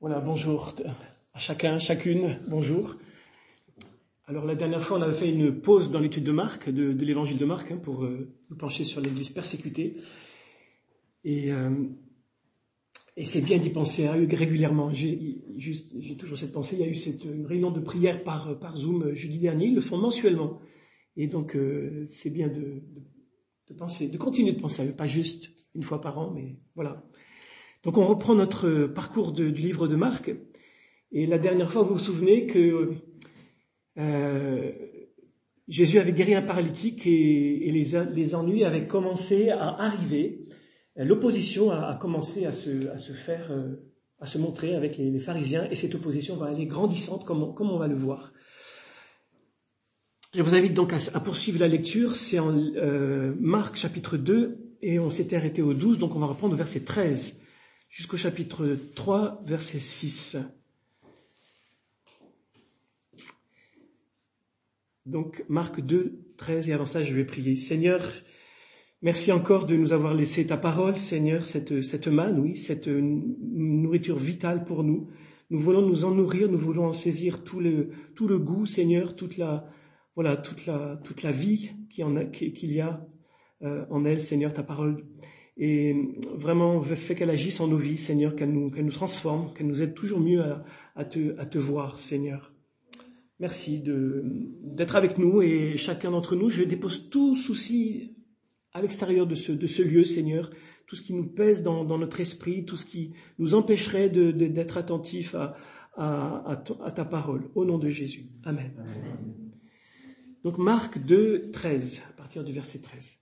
Voilà, bonjour à chacun, chacune, bonjour. Alors la dernière fois, on avait fait une pause dans l'étude de Marc, de l'évangile de Marc, pour nous pencher sur l'Église persécutée. Et c'est bien d'y penser régulièrement. J'ai toujours cette pensée. Il y a eu une réunion de prière par Zoom jeudi dernier. Ils le font mensuellement. Et donc c'est bien de penser, de continuer de penser à eux, pas juste une fois par an, mais voilà. Donc on reprend notre parcours du livre de Marc. Et la dernière fois, vous vous souvenez que Jésus avait guéri un paralytique et les ennuis avaient commencé à arriver. L'opposition a commencé à se montrer avec les pharisiens, et cette opposition va aller grandissante, comme on va le voir. Je vous invite donc à poursuivre la lecture. C'est en Marc chapitre 2, et on s'était arrêté au 12, donc on va reprendre au verset 13 jusqu'au chapitre 3, verset 6. Donc Marc 2, 13, et avant ça je vais prier. Seigneur, merci encore de nous avoir laissé ta parole, Seigneur, cette manne, oui, cette nourriture vitale pour nous. Nous voulons nous en nourrir, nous voulons en saisir tout le goût, Seigneur, toute la vie qu'il y a en elle, Seigneur, ta parole. Et vraiment, fais qu'elle agisse en nos vies, Seigneur, qu'elle nous transforme, qu'elle nous aide toujours mieux à te voir, Seigneur. Merci d'être avec nous, et chacun d'entre nous, je dépose tout souci à l'extérieur de ce lieu, Seigneur, tout ce qui nous pèse dans notre esprit, tout ce qui nous empêcherait d'être attentifs à ta parole, au nom de Jésus. Amen. Amen. Donc Marc 2, 13, à partir du verset 13.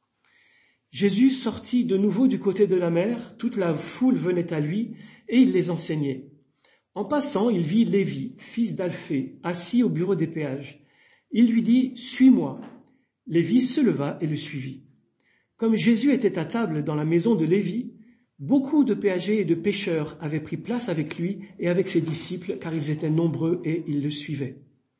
Jésus sortit de nouveau du côté de la mer, toute la foule venait à lui, et il les enseignait. En passant, il vit Lévi, fils d'Alphée, assis au bureau des péages. Il lui dit « Suis-moi ». Lévi se leva et le suivit. Comme Jésus était à table dans la maison de Lévi, beaucoup de péagers et de pêcheurs avaient pris place avec lui et avec ses disciples, car ils étaient nombreux et ils le suivaient.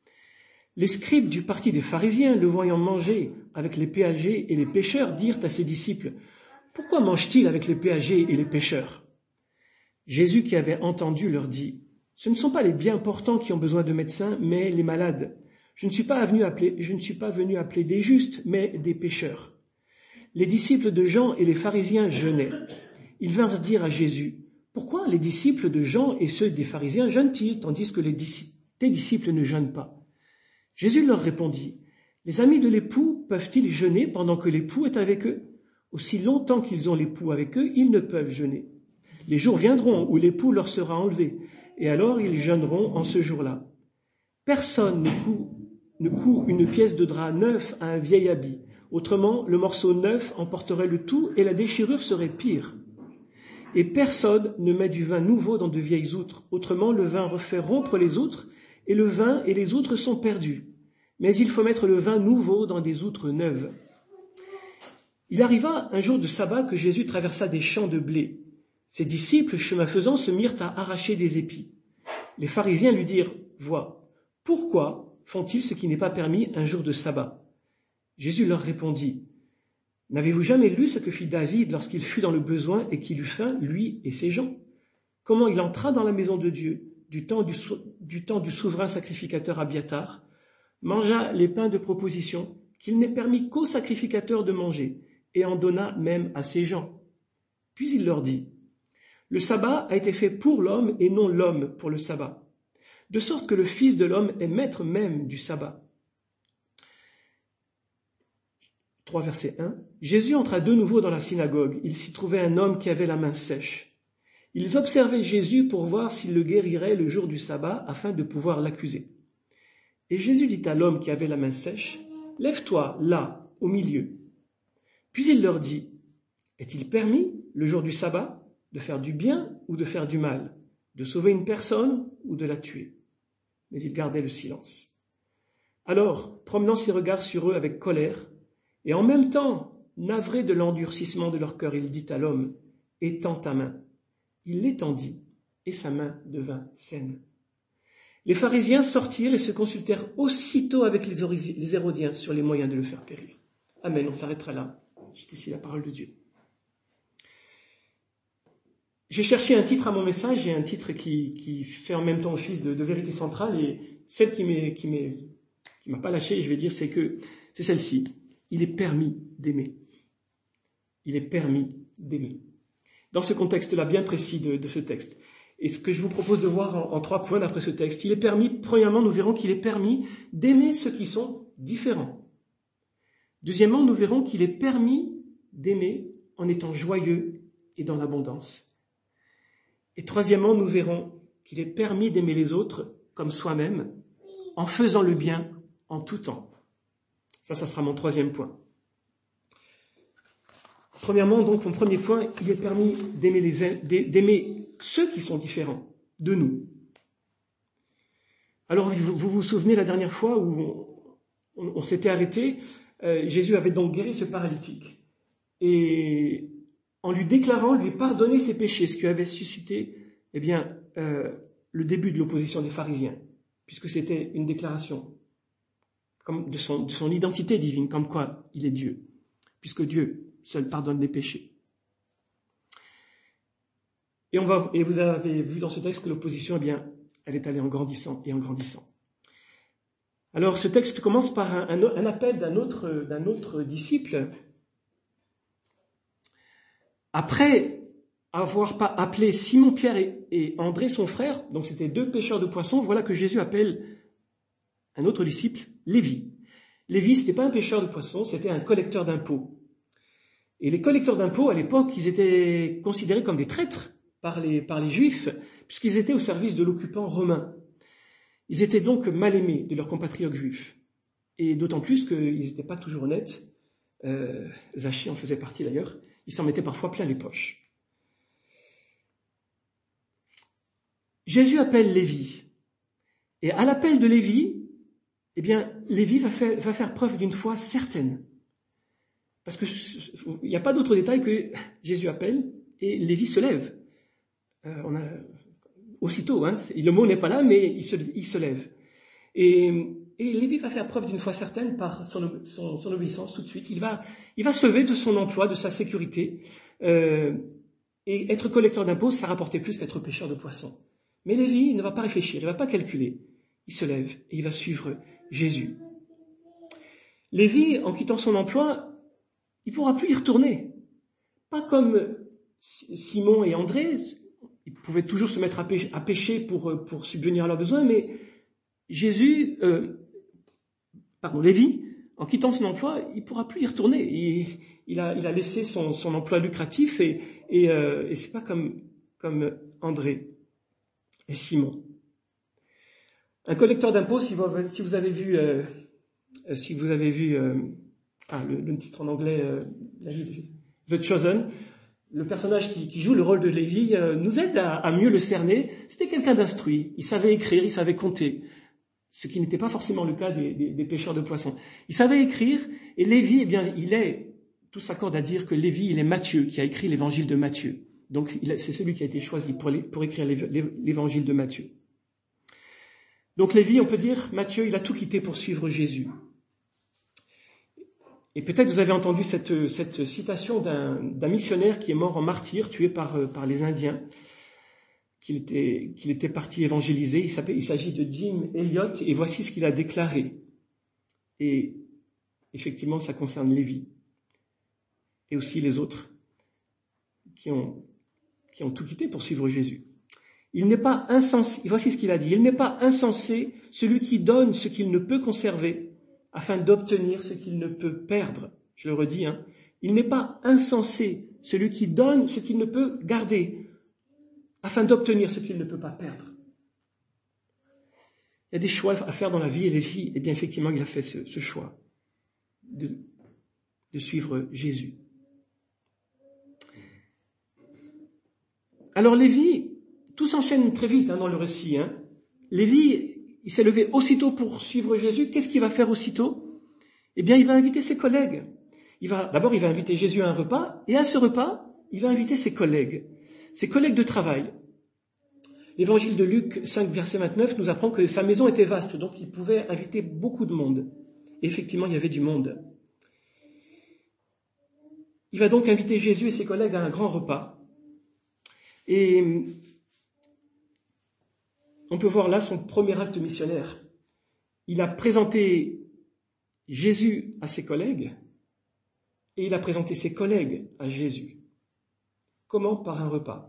Les scribes du parti des pharisiens, le voyant manger avec les péagers et les pêcheurs, dirent à ses disciples « Pourquoi mange-t-il avec les péagers et les pêcheurs ?» Jésus, qui avait entendu, leur dit « Ce ne sont pas les bien portants qui ont besoin de médecins, mais les malades. Je ne suis pas venu appeler des justes, mais des pécheurs. » Les disciples de Jean et les pharisiens jeûnaient. Ils vinrent dire à Jésus « Pourquoi les disciples de Jean et ceux des pharisiens jeûnent-ils, tandis que tes disciples ne jeûnent pas ?» Jésus leur répondit « Les amis de l'époux peuvent-ils jeûner pendant que l'époux est avec eux ? Aussi longtemps qu'ils ont l'époux avec eux, ils ne peuvent jeûner. Les jours viendront où l'époux leur sera enlevé, et alors ils jeûneront en ce jour-là. Personne ne coud une pièce de drap neuf à un vieil habit. Autrement, le morceau neuf emporterait le tout et la déchirure serait pire. Et personne ne met du vin nouveau dans de vieilles outres. Autrement, le vin refait rompre les outres, et le vin et les outres sont perdus. Mais il faut mettre le vin nouveau dans des outres neuves. » Il arriva un jour de sabbat que Jésus traversa des champs de blé. Ses disciples, chemin faisant, se mirent à arracher des épis. Les pharisiens lui dirent « Vois, pourquoi font-ils ce qui n'est pas permis un jour de sabbat ?» Jésus leur répondit « N'avez-vous jamais lu ce que fit David lorsqu'il fut dans le besoin et qu'il eut faim, lui et ses gens ? Comment il entra dans la maison de Dieu du temps du souverain sacrificateur Abiatar, mangea les pains de proposition qu'il n'est permis qu'aux sacrificateurs de manger, et en donna même à ses gens. Puis il leur dit « Le sabbat a été fait pour l'homme et non l'homme pour le sabbat, de sorte que le Fils de l'homme est maître même du sabbat. » 3 verset 1. Jésus entra de nouveau dans la synagogue. Il s'y trouvait un homme qui avait la main sèche. Ils observaient Jésus pour voir s'il le guérirait le jour du sabbat afin de pouvoir l'accuser. Et Jésus dit à l'homme qui avait la main sèche, « Lève-toi là, au milieu. » Puis il leur dit, « Est-il permis, le jour du sabbat, de faire du bien ou de faire du mal, de sauver une personne ou de la tuer ?» Mais il gardait le silence. Alors, promenant ses regards sur eux avec colère, et en même temps, navré de l'endurcissement de leur cœur, il dit à l'homme, « Étends ta main. » Il l'étendit, et sa main devint saine. Les pharisiens sortirent et se consultèrent aussitôt avec les Hérodiens sur les moyens de le faire périr. Amen, on s'arrêtera là. Jusqu'ici la parole de Dieu. J'ai cherché un titre à mon message, et un titre qui fait en même temps office de vérité centrale, et celle qui m'a pas lâché, je vais dire, c'est celle-ci. Il est permis d'aimer. Il est permis d'aimer. Dans ce contexte-là bien précis de ce texte. Et ce que je vous propose de voir en 3 points d'après ce texte, il est permis, premièrement, nous verrons qu'il est permis d'aimer ceux qui sont différents. Deuxièmement, nous verrons qu'il est permis d'aimer en étant joyeux et dans l'abondance. Et troisièmement, nous verrons qu'il est permis d'aimer les autres comme soi-même, en faisant le bien en tout temps. Ça sera mon 3e point. Premièrement, donc, mon premier point, il est permis d'aimer ceux qui sont différents de nous. Alors, vous vous souvenez la dernière fois où on s'était arrêté, Jésus avait donc guéri ce paralytique. Et en lui déclarant, lui pardonner ses péchés, ce qui avait suscité, le début de l'opposition des pharisiens, puisque c'était une déclaration comme de son identité divine, comme quoi il est Dieu, puisque Dieu seul pardonne les péchés. Et vous avez vu dans ce texte que l'opposition, elle est allée en grandissant et en grandissant. Alors, ce texte commence par un appel d'un autre disciple. Après avoir appelé Simon, Pierre et André, son frère, donc c'était 2 pêcheurs de poissons, voilà que Jésus appelle un autre disciple, Lévi. Lévi, c'était pas un pêcheur de poissons, c'était un collecteur d'impôts. Et les collecteurs d'impôts, à l'époque, ils étaient considérés comme des traîtres par les Juifs, puisqu'ils étaient au service de l'occupant romain. Ils étaient donc mal aimés de leurs compatriotes juifs. Et d'autant plus qu'ils n'étaient pas toujours honnêtes. Zaché en faisait partie d'ailleurs. Ils s'en mettaient parfois plein les poches. Jésus appelle Lévi. Et à l'appel de Lévi, Lévi va faire preuve d'une foi certaine. Parce que il n'y a pas d'autre détail que Jésus appelle et Lévi se lève. Aussitôt, le mot n'est pas là, mais il se lève. Et Lévi va faire preuve d'une foi certaine par son obéissance tout de suite. Il va se lever de son emploi, de sa sécurité. Et être collecteur d'impôts, ça rapportait plus qu'être pêcheur de poissons. Mais Lévi ne va pas réfléchir, il ne va pas calculer. Il se lève et il va suivre Jésus. Lévi, en quittant son emploi, il ne pourra plus y retourner. Pas comme Simon et André, ils pouvaient toujours se mettre à pêcher pour subvenir à leurs besoins, mais Lévi, en quittant son emploi, il ne pourra plus y retourner. Il a laissé son emploi lucratif et c'est pas comme André et Simon. Un collecteur d'impôts, si vous avez vu le titre en anglais, The Chosen, le personnage qui joue le rôle de Lévi nous aide à mieux le cerner. C'était quelqu'un d'instruit, il savait écrire, il savait compter, ce qui n'était pas forcément le cas des pêcheurs de poissons. Il savait écrire, et Lévi, tout s'accorde à dire que Lévi, il est Matthieu, qui a écrit l'évangile de Matthieu. Donc c'est celui qui a été choisi pour écrire l'évangile de Matthieu. Donc Lévi, on peut dire, Matthieu, il a tout quitté pour suivre Jésus. Et peut-être vous avez entendu cette citation d'un missionnaire qui est mort en martyr, tué par les Indiens, qu'il était parti évangéliser. Il s'agit de Jim Elliot, et voici ce qu'il a déclaré. Et effectivement, ça concerne Lévi, et aussi les autres qui ont tout quitté pour suivre Jésus. Il n'est pas insensé, voici ce qu'il a dit, il n'est pas insensé celui qui donne ce qu'il ne peut conserver afin d'obtenir ce qu'il ne peut perdre. Je le redis, il n'est pas insensé celui qui donne ce qu'il ne peut garder afin d'obtenir ce qu'il ne peut pas perdre. Il y a des choix à faire dans la vie, et Lévi, effectivement, il a fait ce choix de suivre Jésus. Alors Lévi, tout s'enchaîne très vite dans le récit. Lévi, il s'est levé aussitôt pour suivre Jésus. Qu'est-ce qu'il va faire aussitôt ? Il va inviter ses collègues. D'abord, il va inviter Jésus à un repas, et à ce repas, il va inviter ses collègues de travail. L'évangile de Luc 5, verset 29 nous apprend que sa maison était vaste, donc il pouvait inviter beaucoup de monde. Et effectivement, il y avait du monde. Il va donc inviter Jésus et ses collègues à un grand repas. Et on peut voir là son premier acte missionnaire. Il a présenté Jésus à ses collègues et il a présenté ses collègues à Jésus. Comment? Par un repas.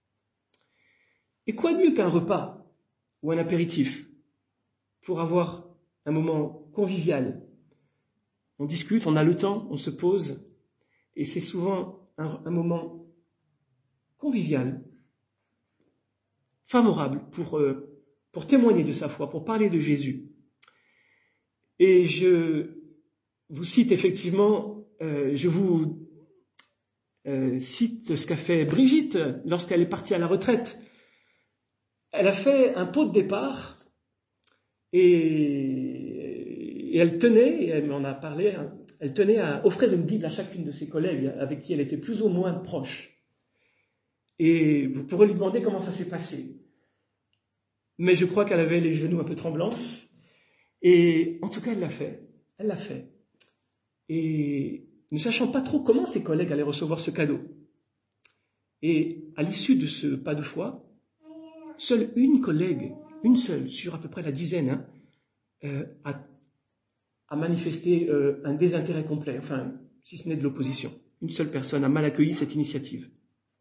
Et quoi de mieux qu'un repas ou un apéritif pour avoir un moment convivial? On discute, on a le temps, on se pose, et c'est souvent un moment convivial, favorable pour témoigner de sa foi, pour parler de Jésus. Et je vous cite effectivement, cite ce qu'a fait Brigitte lorsqu'elle est partie à la retraite. Elle a fait un pot de départ et elle tenait, et elle m'en a parlé, elle tenait à offrir une Bible à chacune de ses collègues avec qui elle était plus ou moins proche. Et vous pourrez lui demander comment ça s'est passé. Mais je crois qu'elle avait les genoux un peu tremblants. Et en tout cas, elle l'a fait. Elle l'a fait. Et ne sachant pas trop comment ses collègues allaient recevoir ce cadeau. Et à l'issue de ce pas de foi, seule une collègue, une seule, sur à peu près la dizaine, a manifesté un désintérêt complet, enfin, si ce n'est de l'opposition. Une seule personne a mal accueilli cette initiative.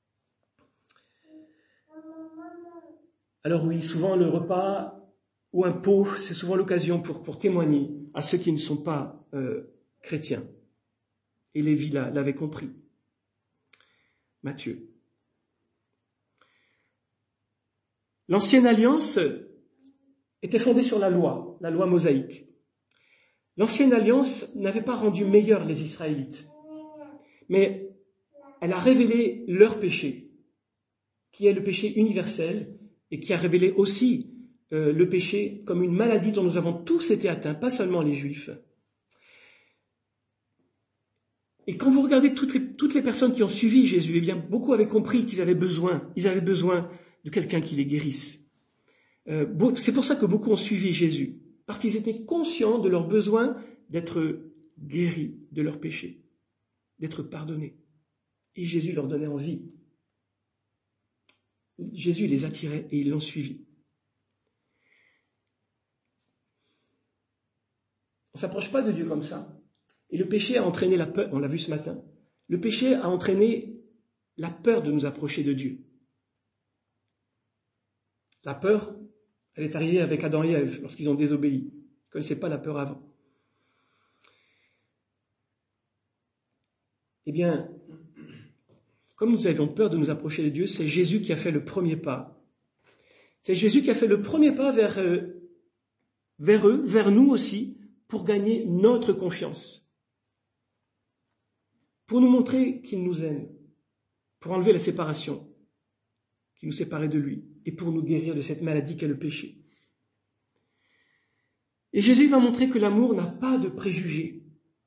Alors oui, souvent le repas ou un pot, c'est souvent l'occasion pour témoigner à ceux qui ne sont pas chrétiens. Et Lévi l'avait compris. Matthieu. L'ancienne alliance était fondée sur la loi mosaïque. L'ancienne alliance n'avait pas rendu meilleurs les Israélites, mais elle a révélé leur péché, qui est le péché universel, et qui a révélé aussi le péché comme une maladie dont nous avons tous été atteints, pas seulement les Juifs. Et quand vous regardez toutes les personnes qui ont suivi Jésus, eh bien, beaucoup avaient compris qu'ils avaient besoin de quelqu'un qui les guérisse. C'est pour ça que beaucoup ont suivi Jésus, parce qu'ils étaient conscients de leur besoin d'être guéris de leurs péchés, d'être pardonnés. Et Jésus leur donnait envie. Jésus les attirait et ils l'ont suivi. On ne s'approche pas de Dieu comme ça. Et le péché a entraîné la peur, on l'a vu ce matin, le péché a entraîné la peur de nous approcher de Dieu. La peur, elle est arrivée avec Adam et Ève lorsqu'ils ont désobéi. Ils ne connaissaient pas la peur avant. Eh bien, comme nous avions peur de nous approcher de Dieu, c'est Jésus qui a fait le premier pas. C'est Jésus qui a fait le premier pas vers eux, vers nous aussi, pour gagner notre confiance. Pour nous montrer qu'il nous aime, pour enlever la séparation qui nous séparait de lui, et pour nous guérir de cette maladie qu'est le péché. Et Jésus va montrer que l'amour n'a pas de préjugés.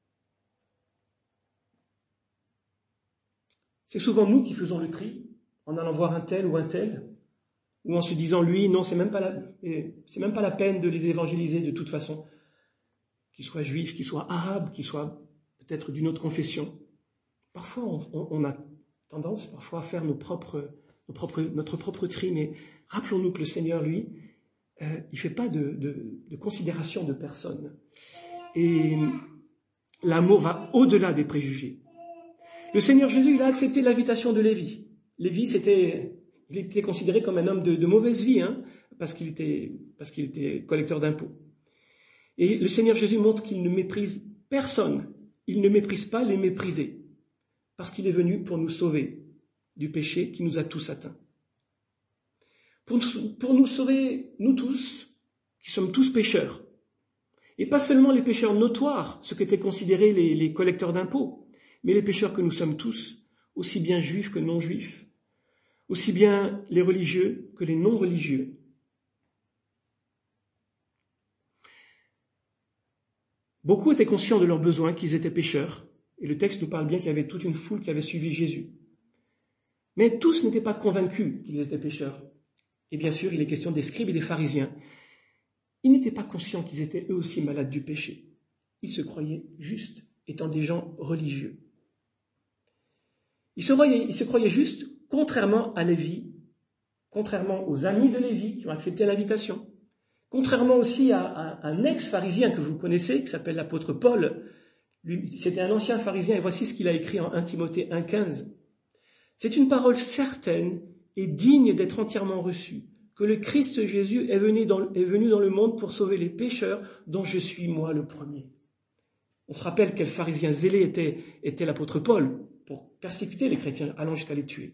C'est souvent nous qui faisons le tri, en allant voir un tel, ou en se disant, lui, non, c'est même pas la peine de les évangéliser de toute façon, qu'ils soient juifs, qu'ils soient arabes, qu'ils soient peut-être d'une autre confession. Parfois, on a tendance parfois à faire notre propre tri, mais rappelons-nous que le Seigneur, lui, il fait pas de considération de personne. Et l'amour va au-delà des préjugés. Le Seigneur Jésus, il a accepté l'invitation de Lévi. Lévi, il était considéré comme un homme de mauvaise vie, parce qu'il était collecteur d'impôts. Et le Seigneur Jésus montre qu'il ne méprise personne. Il ne méprise pas les méprisés. Parce qu'il est venu pour nous sauver du péché qui nous a tous atteints. Pour nous sauver, nous tous, qui sommes tous pécheurs. Et pas seulement les pécheurs notoires, ceux qui étaient considérés les collecteurs d'impôts, mais les pécheurs que nous sommes tous, aussi bien juifs que non-juifs, aussi bien les religieux que les non-religieux. Beaucoup étaient conscients de leurs besoins, qu'ils étaient pécheurs, et le texte nous parle bien qu'il y avait toute une foule qui avait suivi Jésus. Mais tous n'étaient pas convaincus qu'ils étaient pécheurs. Et bien sûr, il est question des scribes et des pharisiens. Ils n'étaient pas conscients qu'ils étaient eux aussi malades du péché. Ils se croyaient justes, étant des gens religieux. Ils se croyaient justes contrairement à Lévi, contrairement aux amis de Lévi qui ont accepté l'invitation, contrairement aussi à un ex-pharisien que vous connaissez, qui s'appelle l'apôtre Paul. Lui, c'était un ancien pharisien, et voici ce qu'il a écrit en 1 Timothée 1,15. C'est une parole certaine et digne d'être entièrement reçue, que le Christ Jésus est venu dans le monde pour sauver les pécheurs, dont je suis moi le premier. On se rappelle quel pharisien zélé était l'apôtre Paul pour persécuter les chrétiens, allant jusqu'à les tuer.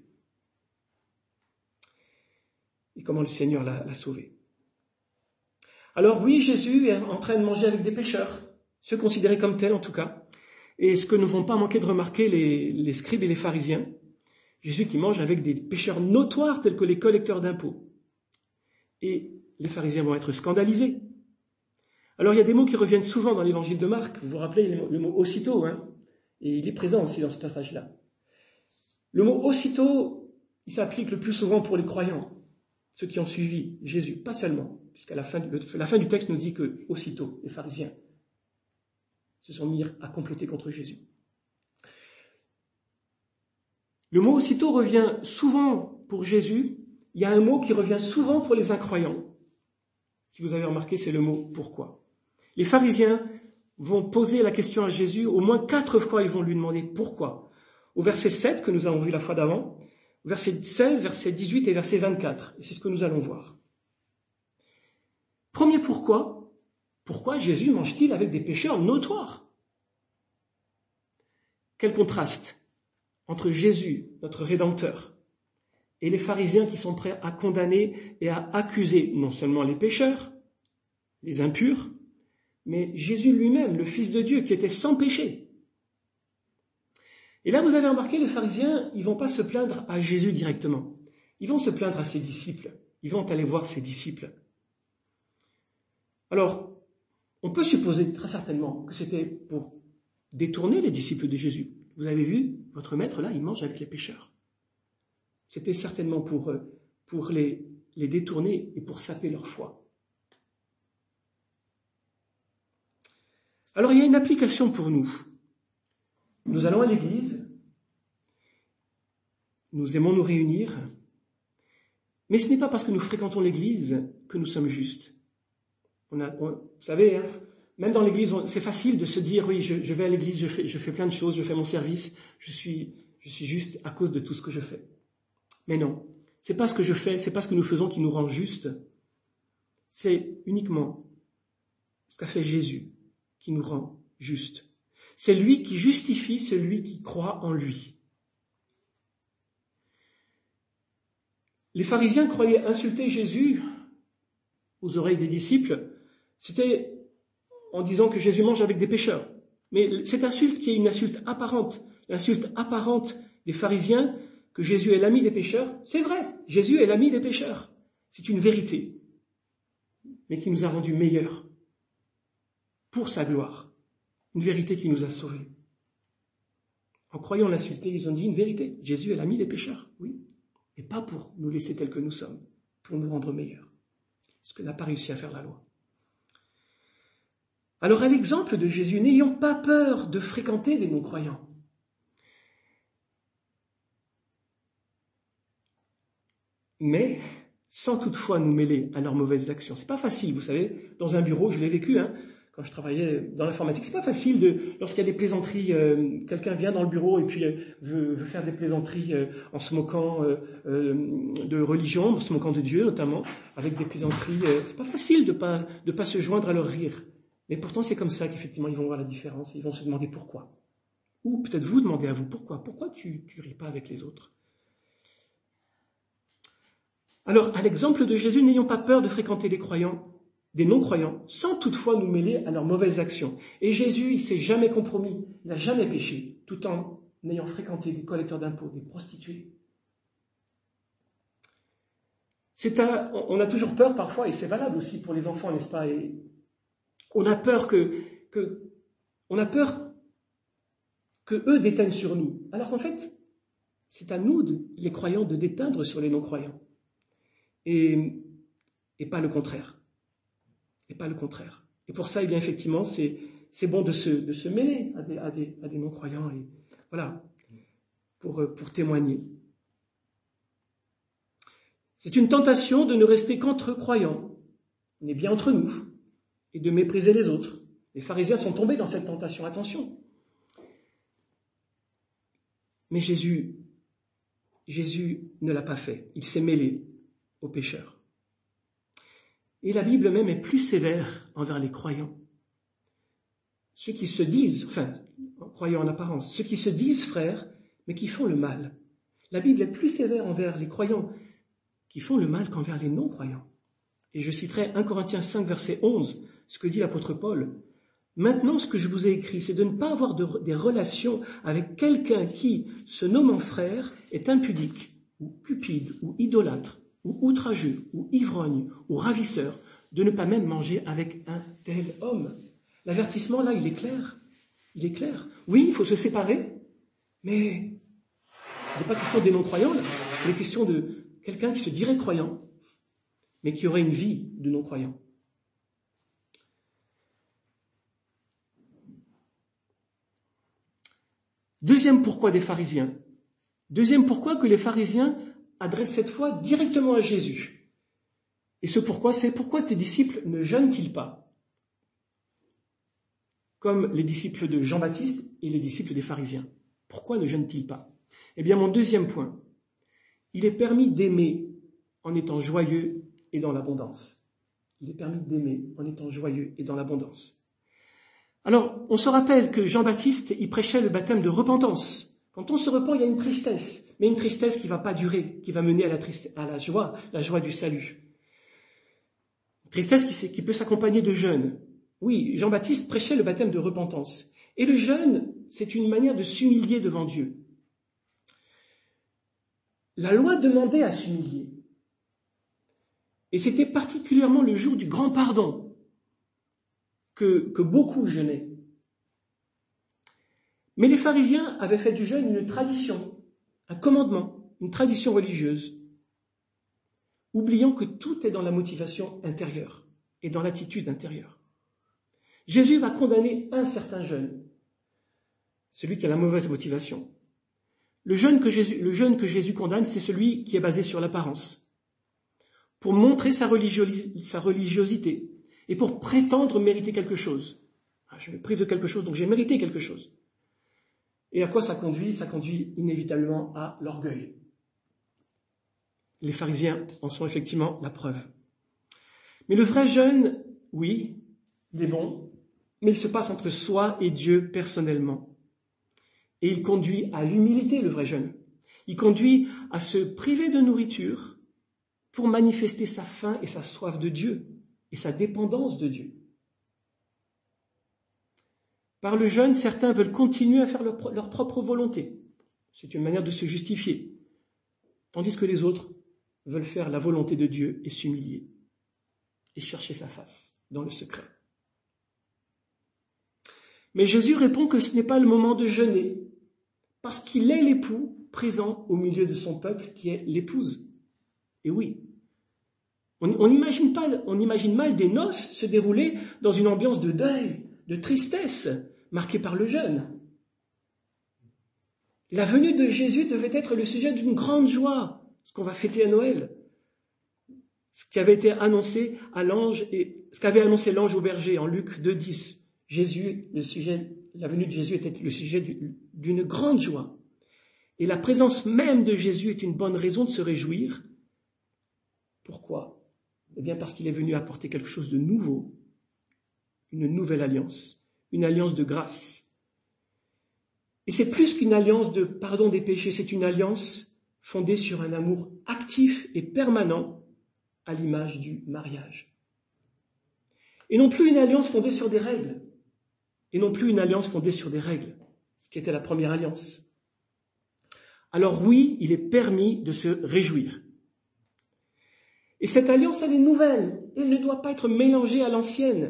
Et comment le Seigneur l'a sauvé. Alors oui, Jésus est en train de manger avec des pécheurs, ceux considérés comme tels en tout cas, et ce que ne vont pas manquer de remarquer les scribes et les pharisiens, Jésus qui mange avec des pécheurs notoires tels que les collecteurs d'impôts. Et les pharisiens vont être scandalisés. Alors il y a des mots qui reviennent souvent dans l'évangile de Marc, vous vous rappelez le mot aussitôt, et il est présent aussi dans ce passage-là. Le mot aussitôt, il s'applique le plus souvent pour les croyants, ceux qui ont suivi Jésus, pas seulement, puisqu'à la fin du texte nous dit que aussitôt les pharisiens se sont mis à comploter contre Jésus. Le mot aussitôt revient souvent pour Jésus. Il y a un mot qui revient souvent pour les incroyants. Si vous avez remarqué, c'est le mot « pourquoi ». Les pharisiens vont poser la question à Jésus, au moins 4 fois ils vont lui demander « pourquoi ». Au verset 7 que nous avons vu la fois d'avant, verset 16, verset 18 et verset 24. Et c'est ce que nous allons voir. Premier pourquoi. Pourquoi Jésus mange-t-il avec des pécheurs notoires ? Quel contraste entre Jésus, notre Rédempteur, et les pharisiens qui sont prêts à condamner et à accuser non seulement les pécheurs, les impurs, mais Jésus lui-même, le Fils de Dieu, qui était sans péché. Et là, vous avez remarqué, les pharisiens, ils vont pas se plaindre à Jésus directement. Ils vont se plaindre à ses disciples. Ils vont aller voir ses disciples. Alors, on peut supposer très certainement que c'était pour détourner les disciples de Jésus. Vous avez vu, votre maître, là, il mange avec les pécheurs. C'était certainement pour les détourner et pour saper leur foi. Alors, il y a une application pour nous. Nous allons à l'église, nous aimons nous réunir, mais ce n'est pas parce que nous fréquentons l'église que nous sommes justes. Vous savez, même dans l'église, c'est facile de se dire, oui, je vais à l'église, je fais plein de choses, je fais mon service, je suis juste à cause de tout ce que je fais. Mais non, c'est pas ce que je fais, c'est pas ce que nous faisons qui nous rend justes. C'est uniquement ce qu'a fait Jésus qui nous rend justes. C'est lui qui justifie celui qui croit en lui. Les pharisiens croyaient insulter Jésus aux oreilles des disciples. C'était en disant que Jésus mange avec des pécheurs. Mais cette insulte qui est une insulte apparente, l'insulte apparente des pharisiens, que Jésus est l'ami des pécheurs, c'est vrai, Jésus est l'ami des pécheurs. C'est une vérité, mais qui nous a rendus meilleurs pour sa gloire. Une vérité qui nous a sauvés. En croyant l'insulter, ils ont dit une vérité. Jésus est l'ami des pécheurs, oui. Et pas pour nous laisser tels que nous sommes, pour nous rendre meilleurs. Ce que n'a pas réussi à faire la loi. Alors à l'exemple de Jésus, n'ayons pas peur de fréquenter les non-croyants. Mais sans toutefois nous mêler à leurs mauvaises actions. C'est pas facile, vous savez, dans un bureau, je l'ai vécu, quand je travaillais dans l'informatique, c'est pas facile lorsqu'il y a des plaisanteries, quelqu'un vient dans le bureau et puis veut faire des plaisanteries en se moquant de religion, en se moquant de Dieu notamment, avec des plaisanteries, c'est pas facile de pas se joindre à leur rire. Mais pourtant c'est comme ça qu'effectivement ils vont voir la différence, ils vont se demander pourquoi. Ou peut-être vous demandez à vous pourquoi tu ris pas avec les autres. Alors, à l'exemple de Jésus, n'ayons pas peur de fréquenter les croyants, des non-croyants, sans toutefois nous mêler à leurs mauvaises actions. Et Jésus, il s'est jamais compromis, il n'a jamais péché, tout en ayant fréquenté des collecteurs d'impôts, des prostituées. On a toujours peur parfois, et c'est valable aussi pour les enfants, n'est-ce pas? Et on a peur que eux déteignent sur nous. Alors qu'en fait, c'est à nous, les croyants, de déteindre sur les non-croyants. Et pas le contraire. Et pas le contraire. Et pour ça, eh bien, effectivement, c'est bon de se mêler à des non-croyants, et voilà, pour témoigner. C'est une tentation de ne rester qu'entre croyants. On est bien entre nous et de mépriser les autres. Les pharisiens sont tombés dans cette tentation, attention. Mais Jésus ne l'a pas fait. Il s'est mêlé aux pécheurs. Et la Bible même est plus sévère envers les croyants. Ceux qui se disent, croyants en apparence, ceux qui se disent frères, mais qui font le mal. La Bible est plus sévère envers les croyants qui font le mal qu'envers les non-croyants. Et je citerai 1 Corinthiens 5, verset 11, ce que dit l'apôtre Paul. Maintenant, ce que je vous ai écrit, c'est de ne pas avoir des relations avec quelqu'un qui, se nommant frère, est impudique, ou cupide, ou idolâtre, ou outrageux, ou ivrogne, ou ravisseur, de ne pas même manger avec un tel homme. L'avertissement, là, il est clair. Il est clair. Oui, il faut se séparer, mais il n'est pas question des non-croyants, là. Il est question de quelqu'un qui se dirait croyant, mais qui aurait une vie de non-croyant. Deuxième pourquoi des pharisiens. Deuxième pourquoi que les pharisiens adressent cette fois directement à Jésus. Et ce pourquoi, c'est pourquoi tes disciples ne jeûnent-ils pas, comme les disciples de Jean-Baptiste et les disciples des pharisiens. Pourquoi ne jeûnent-ils pas? Eh bien, mon deuxième point, il est permis d'aimer en étant joyeux et dans l'abondance. Il est permis d'aimer en étant joyeux et dans l'abondance. Alors, on se rappelle que Jean-Baptiste, il prêchait le baptême de repentance. Quand on se repent, il y a une tristesse, mais une tristesse qui ne va pas durer, qui va mener à la joie du salut. Une tristesse qui peut s'accompagner de jeûne. Oui, Jean-Baptiste prêchait le baptême de repentance. Et le jeûne, c'est une manière de s'humilier devant Dieu. La loi demandait à s'humilier. Et c'était particulièrement le jour du grand pardon que beaucoup jeûnaient. Mais les pharisiens avaient fait du jeûne une tradition, un commandement, une tradition religieuse, oubliant que tout est dans la motivation intérieure et dans l'attitude intérieure. Jésus va condamner un certain jeûne, celui qui a la mauvaise motivation. Le jeûne que Jésus condamne, c'est celui qui est basé sur l'apparence, pour montrer sa religiosité et pour prétendre mériter quelque chose. Je me prive de quelque chose, donc j'ai mérité quelque chose. Et à quoi ça conduit? Ça conduit inévitablement à l'orgueil. Les pharisiens en sont effectivement la preuve. Mais le vrai jeûne, oui, il est bon, mais il se passe entre soi et Dieu personnellement. Et il conduit à l'humilité, le vrai jeûne. Il conduit à se priver de nourriture pour manifester sa faim et sa soif de Dieu et sa dépendance de Dieu. Par le jeûne, certains veulent continuer à faire leur propre volonté. C'est une manière de se justifier. Tandis que les autres veulent faire la volonté de Dieu et s'humilier et chercher sa face dans le secret. Mais Jésus répond que ce n'est pas le moment de jeûner, parce qu'il est l'époux présent au milieu de son peuple qui est l'épouse. Et oui, on imagine mal des noces se dérouler dans une ambiance de deuil, de tristesse, marquée par le jeûne. La venue de Jésus devait être le sujet d'une grande joie, ce qu'on va fêter à Noël. Ce qui avait été annoncé à l'ange et ce qu'avait annoncé l'ange au berger en Luc 2,10. La venue de Jésus était le sujet d'une grande joie. Et la présence même de Jésus est une bonne raison de se réjouir. Pourquoi? Eh bien parce qu'il est venu apporter quelque chose de nouveau, une nouvelle alliance, une alliance de grâce. Et c'est plus qu'une alliance de pardon des péchés, c'est une alliance fondée sur un amour actif et permanent à l'image du mariage. Et non plus une alliance fondée sur des règles, ce qui était la première alliance. Alors oui, il est permis de se réjouir. Et cette alliance, elle est nouvelle. Elle ne doit pas être mélangée à l'ancienne.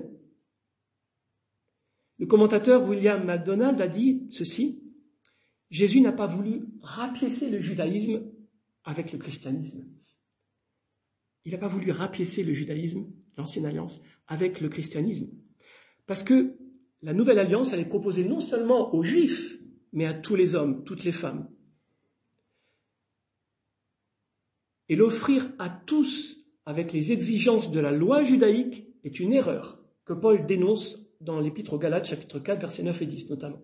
Le commentateur William MacDonald a dit ceci: Jésus n'a pas voulu rapiécer le judaïsme avec le christianisme. Il n'a pas voulu rapiécer le judaïsme, l'ancienne alliance, avec le christianisme. Parce que la nouvelle alliance, elle est proposée non seulement aux juifs, mais à tous les hommes, toutes les femmes. Et l'offrir à tous avec les exigences de la loi judaïque est une erreur que Paul dénonce dans l'Épître aux Galates, chapitre 4, versets 9 et 10 notamment.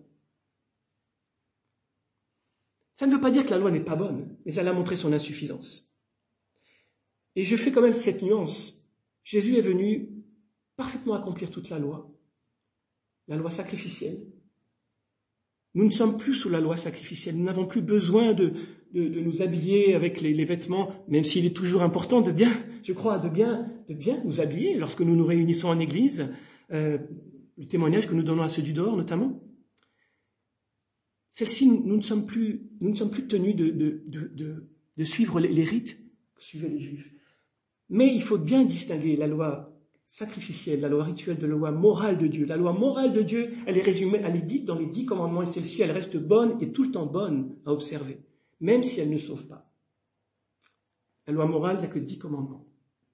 Ça ne veut pas dire que la loi n'est pas bonne, mais elle a montré son insuffisance. Et je fais quand même cette nuance. Jésus est venu parfaitement accomplir toute la loi sacrificielle. Nous ne sommes plus sous la loi sacrificielle, nous n'avons plus besoin de nous habiller avec les vêtements, même s'il est toujours important de bien nous habiller lorsque nous nous réunissons en église, le témoignage que nous donnons à ceux du dehors notamment. Celle-ci, nous ne sommes plus tenus de suivre les rites que suivaient les Juifs. Mais il faut bien distinguer la loi sacrificielle, la loi rituelle de la loi morale de Dieu. La loi morale de Dieu, elle est résumée, elle est dite dans les 10 commandements, et celle-ci, elle reste bonne et tout le temps bonne à observer, même si elle ne sauve pas. La loi morale n'a que 10 commandements.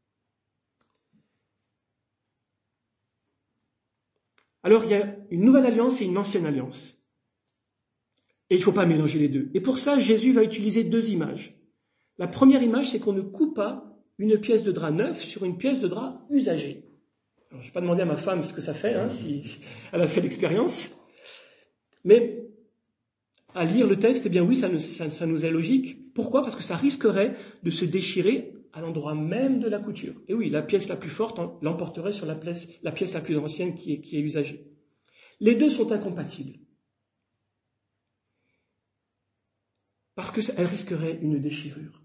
Alors, il y a une nouvelle alliance et une ancienne alliance. Et il ne faut pas mélanger les deux. Et pour ça, Jésus va utiliser 2 images. La première image, c'est qu'on ne coupe pas une pièce de drap neuf sur une pièce de drap usagée. Alors, je ne vais pas demander à ma femme ce que ça fait, si elle a fait l'expérience. Mais à lire le texte, eh bien oui, ça nous est logique. Pourquoi ? Parce que ça risquerait de se déchirer à l'endroit même de la couture. Et oui, la pièce la plus forte l'emporterait sur la pièce la plus ancienne qui est usagée. Les deux sont incompatibles. Parce qu'elle risquerait une déchirure.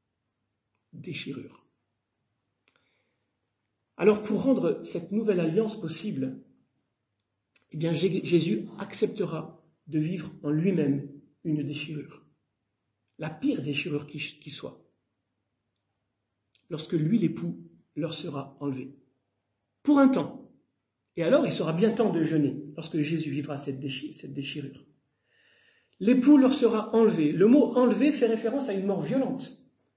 Alors, pour rendre cette nouvelle alliance possible, eh bien, Jésus acceptera de vivre en lui-même une déchirure. La pire déchirure qui soit. Lorsque lui, l'époux, leur sera enlevé. Pour un temps. Et alors, il sera bien temps de jeûner lorsque Jésus vivra cette déchirure. L'époux leur sera enlevé. Le mot « enlevé » fait référence à une mort violente.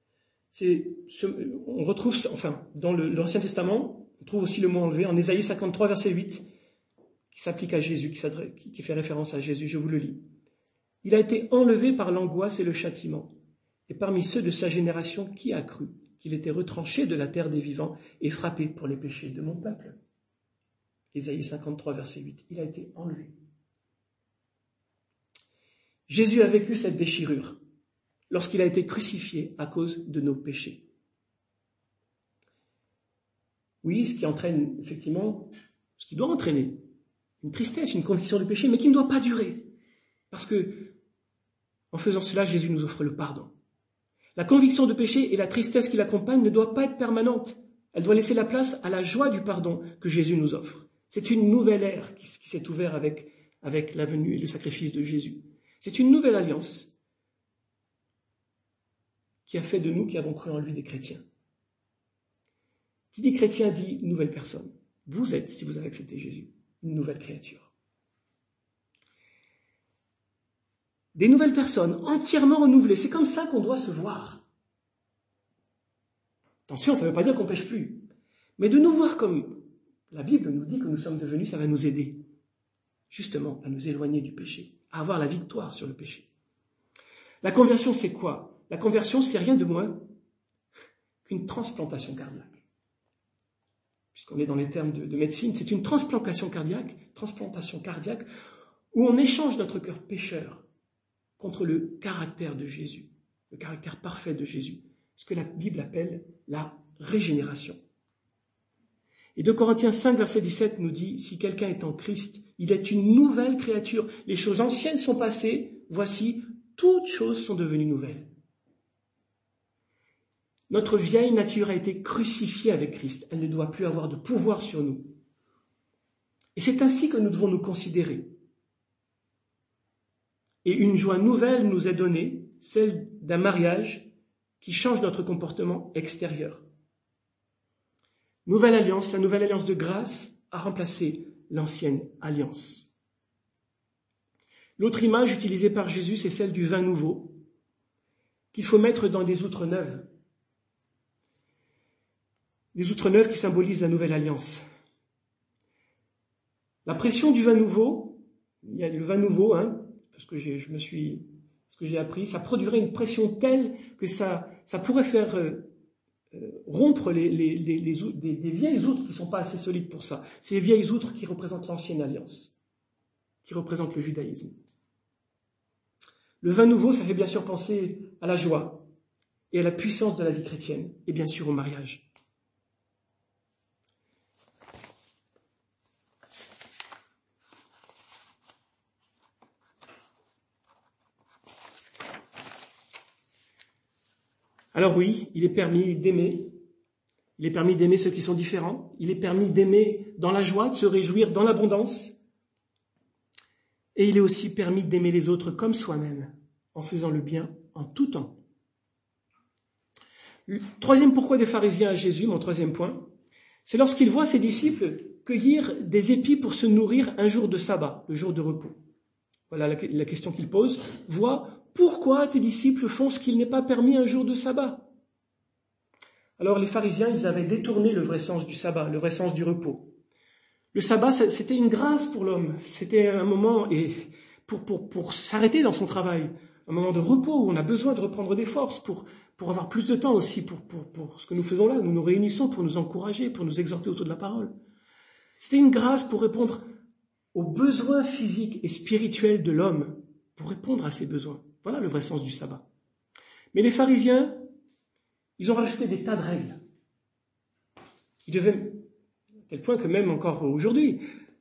On retrouve, dans l'Ancien Testament, on trouve aussi le mot « enlevé » en Ésaïe 53, verset 8, qui s'applique à Jésus, qui fait référence à Jésus. Je vous le lis. « Il a été enlevé par l'angoisse et le châtiment, et parmi ceux de sa génération, qui a cru qu'il était retranché de la terre des vivants et frappé pour les péchés de mon peuple ?» Ésaïe 53, verset 8. Il a été enlevé. Jésus a vécu cette déchirure lorsqu'il a été crucifié à cause de nos péchés. Oui, ce qui entraîne effectivement, ce qui doit entraîner une tristesse, une conviction de péché, mais qui ne doit pas durer. Parce que, en faisant cela, Jésus nous offre le pardon. La conviction de péché et la tristesse qui l'accompagne ne doit pas être permanente. Elle doit laisser la place à la joie du pardon que Jésus nous offre. C'est une nouvelle ère qui s'est ouverte avec la venue et le sacrifice de Jésus. C'est une nouvelle alliance qui a fait de nous qui avons cru en lui des chrétiens. Qui dit chrétien dit nouvelle personne. Vous êtes, si vous avez accepté Jésus, une nouvelle créature. Des nouvelles personnes entièrement renouvelées. C'est comme ça qu'on doit se voir. Attention, ça ne veut pas dire qu'on ne pêche plus. Mais de nous voir comme la Bible nous dit que nous sommes devenus, ça va nous aider justement à nous éloigner du péché, à avoir la victoire sur le péché. La conversion, c'est quoi ? La conversion, c'est rien de moins qu'une transplantation cardiaque. Puisqu'on est dans les termes de médecine, c'est une transplantation cardiaque où on échange notre cœur pécheur contre le caractère de Jésus, le caractère parfait de Jésus, ce que la Bible appelle la régénération. Et 2 Corinthiens 5, verset 17 nous dit, si quelqu'un est en Christ, il est une nouvelle créature. Les choses anciennes sont passées, voici, toutes choses sont devenues nouvelles. Notre vieille nature a été crucifiée avec Christ. Elle ne doit plus avoir de pouvoir sur nous. Et c'est ainsi que nous devons nous considérer. Et une joie nouvelle nous est donnée, celle d'un mariage qui change notre comportement extérieur. Nouvelle alliance, la nouvelle alliance de grâce a remplacé l'ancienne alliance. L'autre image utilisée par Jésus, c'est celle du vin nouveau, qu'il faut mettre dans des outres neuves. Des outres neuves qui symbolisent la nouvelle alliance. La pression du vin nouveau, il y a le vin nouveau, parce que ce que j'ai appris, ça produirait une pression telle que ça ça pourrait faire rompre des vieilles outres qui ne sont pas assez solides pour ça. Ces vieilles outres qui représentent l'ancienne alliance, qui représentent le judaïsme. Le vin nouveau, ça fait bien sûr penser à la joie et à la puissance de la vie chrétienne, et bien sûr au mariage. Alors oui, il est permis d'aimer. Il est permis d'aimer ceux qui sont différents. Il est permis d'aimer dans la joie, de se réjouir dans l'abondance. Et il est aussi permis d'aimer les autres comme soi-même, en faisant le bien en tout temps. Le troisième pourquoi des pharisiens à Jésus, mon troisième point, c'est lorsqu'il voit ses disciples cueillir des épis pour se nourrir un jour de sabbat, le jour de repos. Voilà la question qu'il pose. Vois pourquoi tes disciples font ce qu'il n'est pas permis un jour de sabbat. Alors les pharisiens, ils avaient détourné le vrai sens du sabbat, le vrai sens du repos. Le sabbat, c'était une grâce pour l'homme. C'était un moment pour s'arrêter dans son travail, un moment de repos où on a besoin de reprendre des forces, pour avoir plus de temps aussi pour ce que nous faisons là. Nous nous réunissons pour nous encourager, pour nous exhorter autour de la parole. C'était une grâce pour répondre aux besoins physiques et spirituels de l'homme, pour répondre à ses besoins. Voilà le vrai sens du sabbat. Mais les pharisiens, ils ont rajouté des tas de règles. Ils devaient, à tel point que même encore aujourd'hui,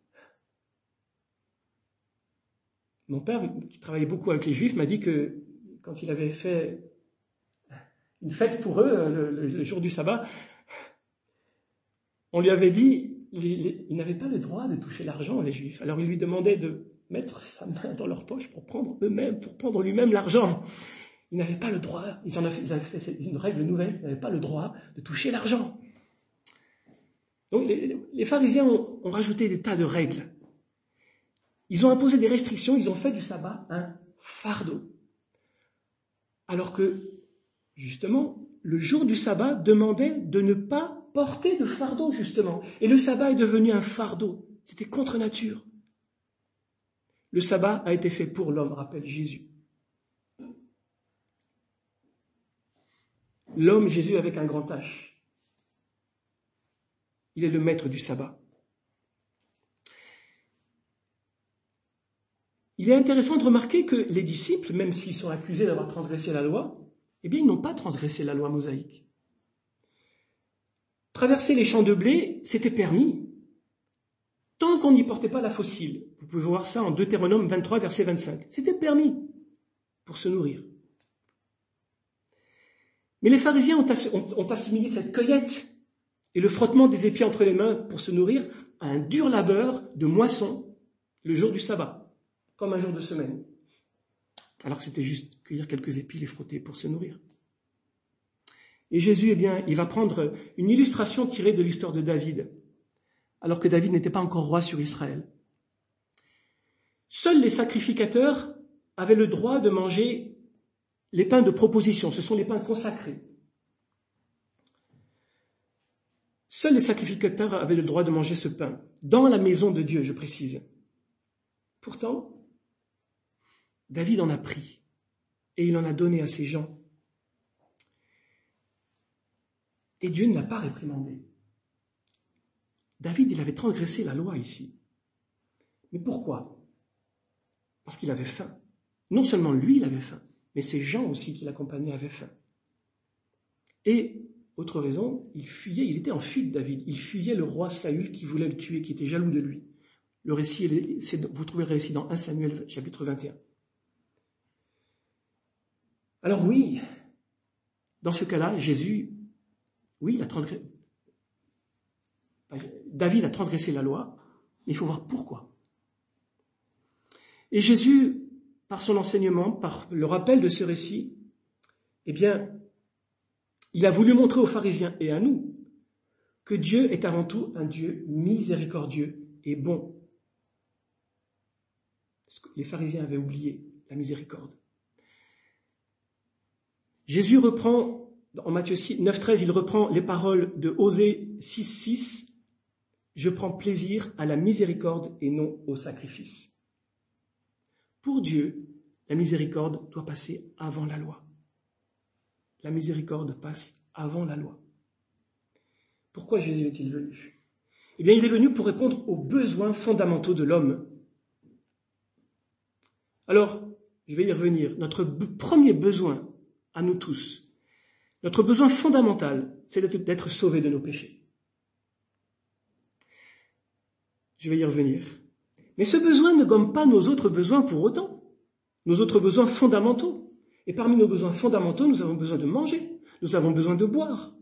mon père, qui travaillait beaucoup avec les Juifs, m'a dit que quand il avait fait une fête pour eux, le jour du sabbat, on lui avait dit, ils n'avaient pas le droit de toucher l'argent, les Juifs. Alors il lui demandait de mettre sa main dans leur poche pour prendre lui-même l'argent. Ils n'avaient pas le droit, ils avaient fait une règle nouvelle, ils n'avaient pas le droit de toucher l'argent. Donc les pharisiens ont rajouté des tas de règles. Ils ont imposé des restrictions, ils ont fait du sabbat un fardeau. Alors que, justement, le jour du sabbat demandait de ne pas porter de fardeau, justement. Et le sabbat est devenu un fardeau. C'était contre nature. Le sabbat a été fait pour l'homme, rappelle Jésus. L'homme, Jésus avec un grand H. Il est le maître du sabbat. Il est intéressant de remarquer que les disciples, même s'ils sont accusés d'avoir transgressé la loi, eh bien, ils n'ont pas transgressé la loi mosaïque. Traverser les champs de blé, c'était permis, tant qu'on n'y portait pas la faucille. Vous pouvez voir ça en Deutéronome 23, verset 25. C'était permis pour se nourrir. Mais les pharisiens ont assimilé cette cueillette et le frottement des épis entre les mains pour se nourrir à un dur labeur de moisson le jour du sabbat, comme un jour de semaine. Alors que c'était juste cueillir quelques épis, les frotter pour se nourrir. Et Jésus, eh bien, il va prendre une illustration tirée de l'histoire de David, alors que David n'était pas encore roi sur Israël. Seuls les sacrificateurs avaient le droit de manger les pains de proposition, ce sont les pains consacrés. Seuls les sacrificateurs avaient le droit de manger ce pain, dans la maison de Dieu, je précise. Pourtant, David en a pris, et il en a donné à ses gens. Et Dieu ne l'a pas réprimandé. David, il avait transgressé la loi ici. Mais pourquoi ? Parce qu'il avait faim. Non seulement lui, il avait faim, mais ses gens aussi qui l'accompagnaient avaient faim. Et, autre raison, il était en fuite, David. Il fuyait le roi Saül qui voulait le tuer, qui était jaloux de lui. Le récit, vous trouvez le récit dans 1 Samuel, chapitre 21. Alors oui, dans ce cas-là, David a transgressé la loi, mais il faut voir pourquoi. Et Jésus, par son enseignement, par le rappel de ce récit, eh bien, il a voulu montrer aux pharisiens et à nous que Dieu est avant tout un Dieu miséricordieux et bon. Les pharisiens avaient oublié la miséricorde. Jésus reprend, en Matthieu 9,13, il reprend les paroles de Osée 6,6. Je prends plaisir à la miséricorde et non au sacrifice. Pour Dieu, la miséricorde doit passer avant la loi. La miséricorde passe avant la loi. Pourquoi Jésus est-il venu? Eh bien, il est venu pour répondre aux besoins fondamentaux de l'homme. Alors, je vais y revenir. Notre premier besoin à nous tous, notre besoin fondamental, c'est d'être sauvés de nos péchés. Je vais y revenir. Mais ce besoin ne gomme pas nos autres besoins pour autant, nos autres besoins fondamentaux. Et parmi nos besoins fondamentaux, nous avons besoin de manger, nous avons besoin de boire.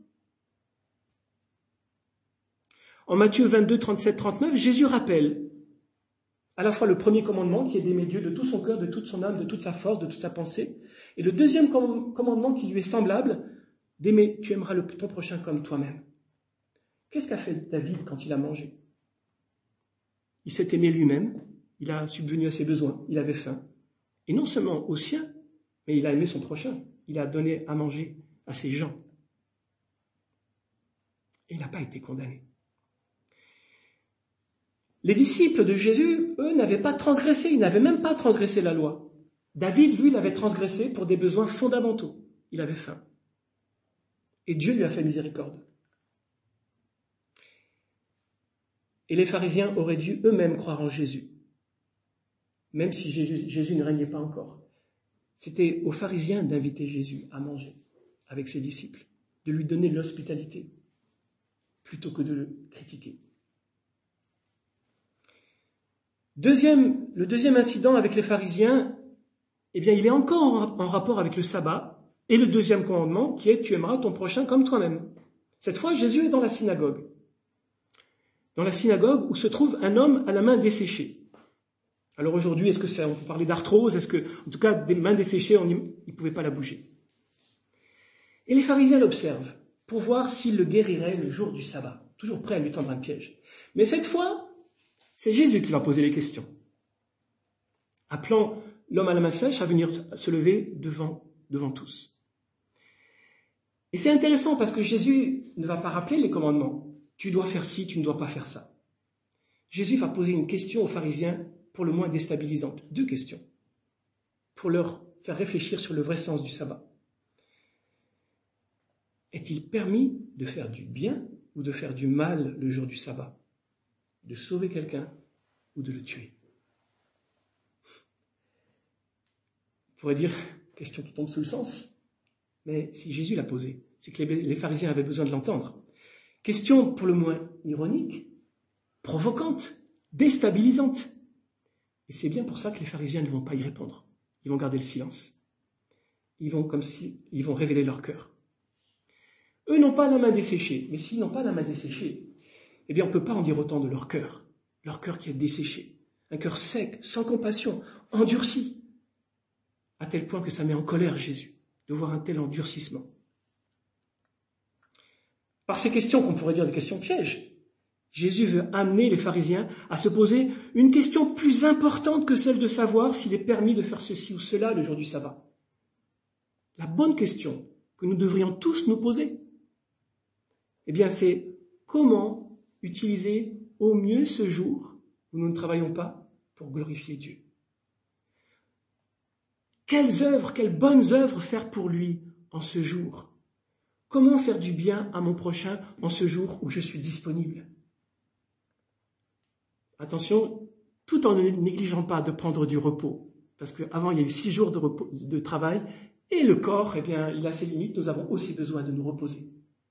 En Matthieu 22, 37, 39, Jésus rappelle à la fois le premier commandement qui est d'aimer Dieu de tout son cœur, de toute son âme, de toute sa force, de toute sa pensée, et le deuxième commandement qui lui est semblable, d'aimer, tu aimeras ton prochain comme toi-même. Qu'est-ce qu'a fait David quand il a mangé? Il s'est aimé lui-même, il a subvenu à ses besoins, il avait faim. Et non seulement aux siens, mais il a aimé son prochain, il a donné à manger à ses gens. Et il n'a pas été condamné. Les disciples de Jésus, eux, n'avaient pas transgressé, ils n'avaient même pas transgressé la loi. David, lui, l'avait transgressé pour des besoins fondamentaux. Il avait faim. Et Dieu lui a fait miséricorde. Et les pharisiens auraient dû eux-mêmes croire en Jésus, même si Jésus ne régnait pas encore. C'était aux pharisiens d'inviter Jésus à manger avec ses disciples, de lui donner l'hospitalité, plutôt que de le critiquer. Le deuxième incident avec les pharisiens, eh bien, il est encore en rapport avec le sabbat et le deuxième commandement qui est « tu aimeras ton prochain comme toi-même ». Cette fois, Jésus est dans la synagogue. Dans la synagogue où se trouve un homme à la main desséchée. Alors aujourd'hui, est-ce que on peut parler d'arthrose? Est-ce que, en tout cas, des mains desséchées, il ne pouvait pas la bouger. Et les pharisiens l'observent pour voir s'il le guérirait le jour du sabbat, toujours prêt à lui tendre un piège. Mais cette fois, c'est Jésus qui va poser les questions, appelant l'homme à la main sèche à venir se lever devant tous. Et c'est intéressant parce que Jésus ne va pas rappeler les commandements. Tu dois faire ci, tu ne dois pas faire ça. Jésus va poser une question aux pharisiens pour le moins déstabilisante. 2 questions pour leur faire réfléchir sur le vrai sens du sabbat. Est-il permis de faire du bien ou de faire du mal le jour du sabbat? De sauver quelqu'un ou de le tuer? On pourrait dire, question qui tombe sous le sens, mais si Jésus l'a posée, c'est que les pharisiens avaient besoin de l'entendre. Question pour le moins ironique, provocante, déstabilisante. Et c'est bien pour ça que les pharisiens ne vont pas y répondre. Ils vont garder le silence. Ils vont révéler leur cœur. Eux n'ont pas la main desséchée, mais s'ils n'ont pas la main desséchée, eh bien on ne peut pas en dire autant de leur cœur qui est desséché, un cœur sec, sans compassion, endurci, à tel point que ça met en colère Jésus, de voir un tel endurcissement. Par ces questions qu'on pourrait dire des questions pièges, Jésus veut amener les pharisiens à se poser une question plus importante que celle de savoir s'il est permis de faire ceci ou cela le jour du sabbat. La bonne question que nous devrions tous nous poser, eh bien c'est comment utiliser au mieux ce jour où nous ne travaillons pas pour glorifier Dieu. Quelles bonnes œuvres faire pour lui en ce jour? Comment faire du bien à mon prochain en ce jour où je suis disponible? Attention, tout en ne négligeant pas de prendre du repos, parce qu'avant il y a eu 6 jours de travail, et le corps, eh bien, il a ses limites, nous avons aussi besoin de nous reposer.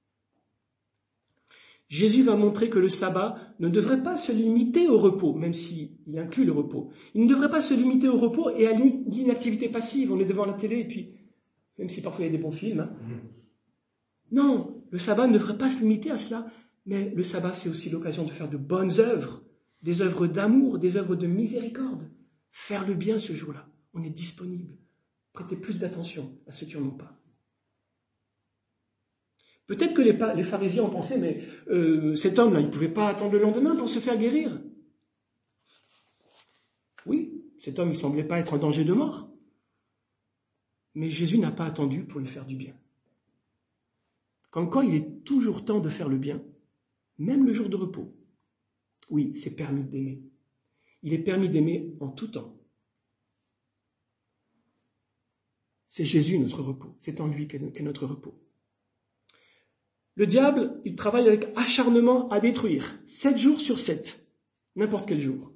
Jésus va montrer que le sabbat ne devrait pas se limiter au repos, même s'il inclut le repos. Il ne devrait pas se limiter au repos et à l'inactivité passive. On est devant la télé et puis, même si parfois il y a des bons films, Non, le sabbat ne devrait pas se limiter à cela, mais le sabbat c'est aussi l'occasion de faire de bonnes œuvres, des œuvres d'amour, des œuvres de miséricorde. Faire le bien ce jour-là, on est disponible. Prêtez plus d'attention à ceux qui n'en ont pas. Peut-être que les pharisiens ont pensé, mais cet homme-là, il ne pouvait pas attendre le lendemain pour se faire guérir. Oui, cet homme, il ne semblait pas être en danger de mort. Mais Jésus n'a pas attendu pour lui faire du bien. Comme quoi, il est toujours temps de faire le bien, même le jour de repos. Oui, c'est permis d'aimer. Il est permis d'aimer en tout temps. C'est Jésus notre repos. C'est en lui qu'est notre repos. Le diable, il travaille avec acharnement à détruire, 7 jours sur 7, n'importe quel jour.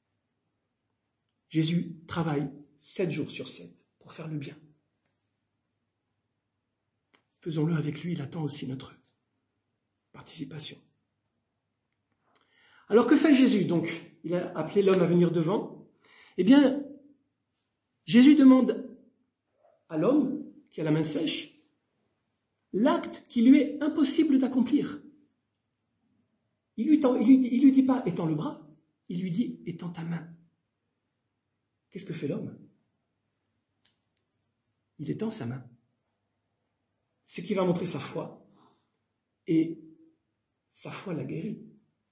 Jésus travaille 7 jours sur 7 pour faire le bien. Faisons-le avec lui, il attend aussi notre participation. Alors que fait Jésus? Donc, il a appelé l'homme à venir devant. Eh bien, Jésus demande à l'homme qui a la main sèche l'acte qui lui est impossible d'accomplir. Il lui dit pas « étends le bras », il lui dit « étends ta main ». Qu'est-ce que fait l'homme? Il étend sa main. C'est qui va montrer sa foi. Et sa foi l'a guéri.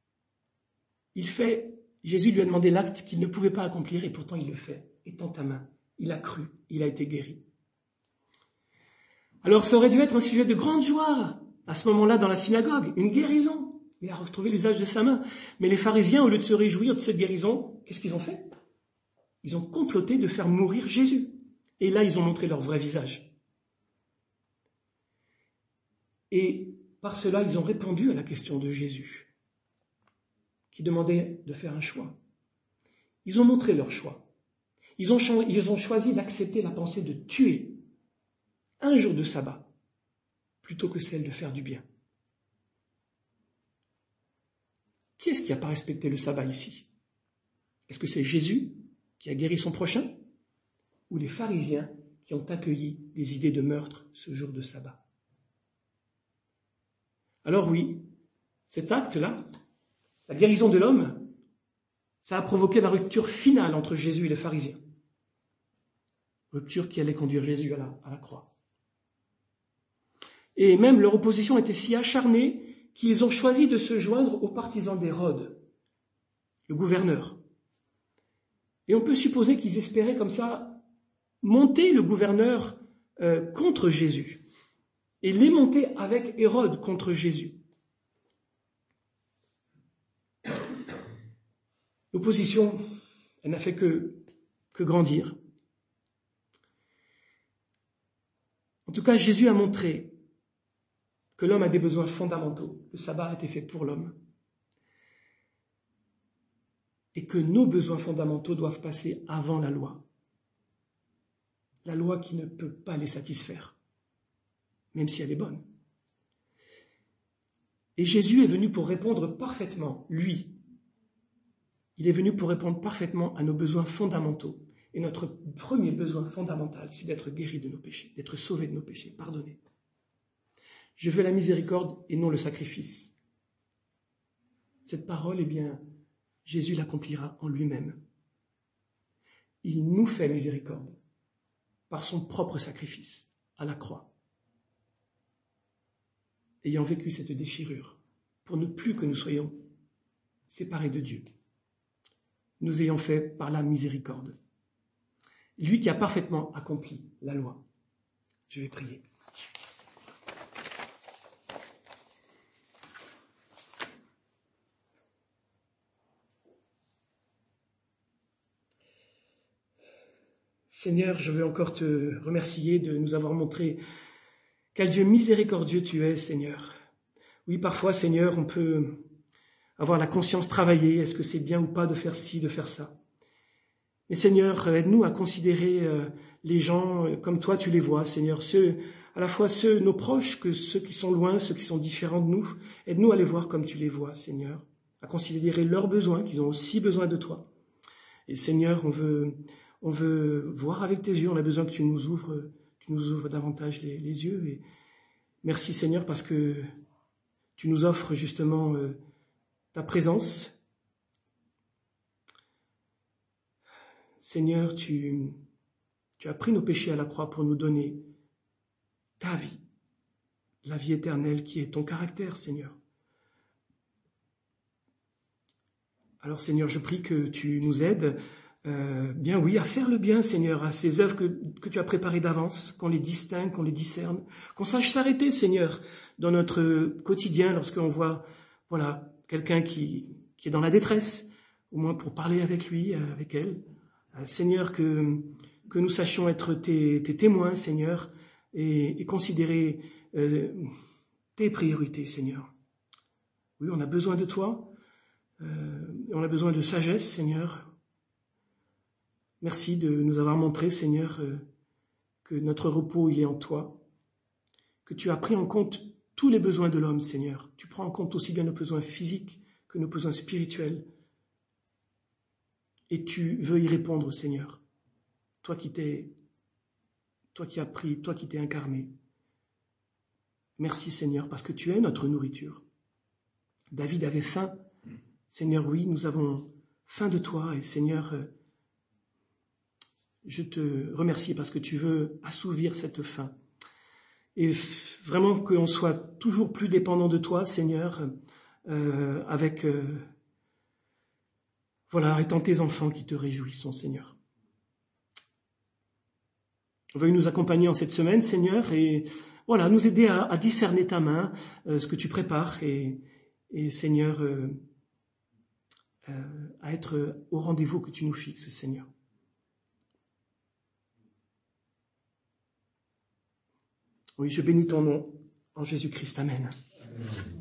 Jésus lui a demandé l'acte qu'il ne pouvait pas accomplir et pourtant il le fait. Étends ta main. Il a cru, il a été guéri. Alors ça aurait dû être un sujet de grande joie à ce moment-là dans la synagogue, une guérison. Il a retrouvé l'usage de sa main. Mais les pharisiens, au lieu de se réjouir de cette guérison, qu'est-ce qu'ils ont fait? Ils ont comploté de faire mourir Jésus. Et là, ils ont montré leur vrai visage. Et par cela, ils ont répondu à la question de Jésus, qui demandait de faire un choix. Ils ont montré leur choix. Ils ont choisi d'accepter la pensée de tuer un jour de sabbat, plutôt que celle de faire du bien. Qui est-ce qui n'a pas respecté le sabbat ici? Est-ce que c'est Jésus qui a guéri son prochain, ou les pharisiens qui ont accueilli des idées de meurtre ce jour de sabbat? Alors oui, cet acte-là, la guérison de l'homme, ça a provoqué la rupture finale entre Jésus et les pharisiens. Rupture qui allait conduire Jésus à la croix. Et même leur opposition était si acharnée qu'ils ont choisi de se joindre aux partisans d'Hérode, le gouverneur. Et on peut supposer qu'ils espéraient comme ça monter le gouverneur contre Jésus et les monter avec Hérode contre Jésus. L'opposition, elle n'a fait que grandir. En tout cas, Jésus a montré que l'homme a des besoins fondamentaux. Le sabbat a été fait pour l'homme. Et que nos besoins fondamentaux doivent passer avant la loi. La loi qui ne peut pas les satisfaire, même si elle est bonne. Et Jésus est venu pour répondre parfaitement, lui. Il est venu pour répondre parfaitement à nos besoins fondamentaux. Et notre premier besoin fondamental, c'est d'être guéri de nos péchés, d'être sauvé de nos péchés, pardonné. Je veux la miséricorde et non le sacrifice. Cette parole, eh bien, Jésus l'accomplira en lui-même. Il nous fait miséricorde par son propre sacrifice à la croix. Ayant vécu cette déchirure, pour ne plus que nous soyons séparés de Dieu, nous ayons fait par la miséricorde. Lui qui a parfaitement accompli la loi. Je vais prier. Seigneur, je veux encore te remercier de nous avoir montré quel Dieu miséricordieux tu es, Seigneur. Oui, parfois, Seigneur, on peut avoir la conscience travaillée. Est-ce que c'est bien ou pas de faire ci, de faire ça? Mais Seigneur, aide-nous à considérer les gens comme toi tu les vois, Seigneur. À la fois ceux, nos proches, que ceux qui sont loin, ceux qui sont différents de nous. Aide-nous à les voir comme tu les vois, Seigneur. À considérer leurs besoins, qu'ils ont aussi besoin de toi. Et Seigneur, on veut voir avec tes yeux, on a besoin que tu nous ouvres davantage les yeux. Et merci Seigneur parce que tu nous offres justement ta présence. Seigneur, tu as pris nos péchés à la croix pour nous donner ta vie, la vie éternelle qui est ton caractère, Seigneur. Alors Seigneur, je prie que tu nous aides bien oui, à faire le bien, Seigneur, à ces œuvres que tu as préparées d'avance, qu'on les distingue, qu'on les discerne, qu'on sache s'arrêter, Seigneur, dans notre quotidien, lorsqu'on voit, voilà, quelqu'un qui est dans la détresse, au moins pour parler avec lui, avec elle. Seigneur, que que nous sachions être tes témoins, Seigneur, et considérer tes priorités, Seigneur. Oui, on a besoin de toi, on a besoin de sagesse, Seigneur. Merci de nous avoir montré, Seigneur, que notre repos, il est en toi, que tu as pris en compte tous les besoins de l'homme, Seigneur. Tu prends en compte aussi bien nos besoins physiques que nos besoins spirituels. Et tu veux y répondre, Seigneur. Toi qui t'es incarné. Merci, Seigneur, parce que tu es notre nourriture. David avait faim. Seigneur, oui, nous avons faim de toi. Et Seigneur, je te remercie parce que tu veux assouvir cette faim. Et vraiment qu'on soit toujours plus dépendant de toi, Seigneur, étant tes enfants qui te réjouissent, Seigneur. Veuille nous accompagner en cette semaine, Seigneur, et voilà, nous aider à discerner ta main, ce que tu prépares, et Seigneur, à être au rendez-vous que tu nous fixes, Seigneur. Oui, je bénis ton nom, en Jésus-Christ. Amen.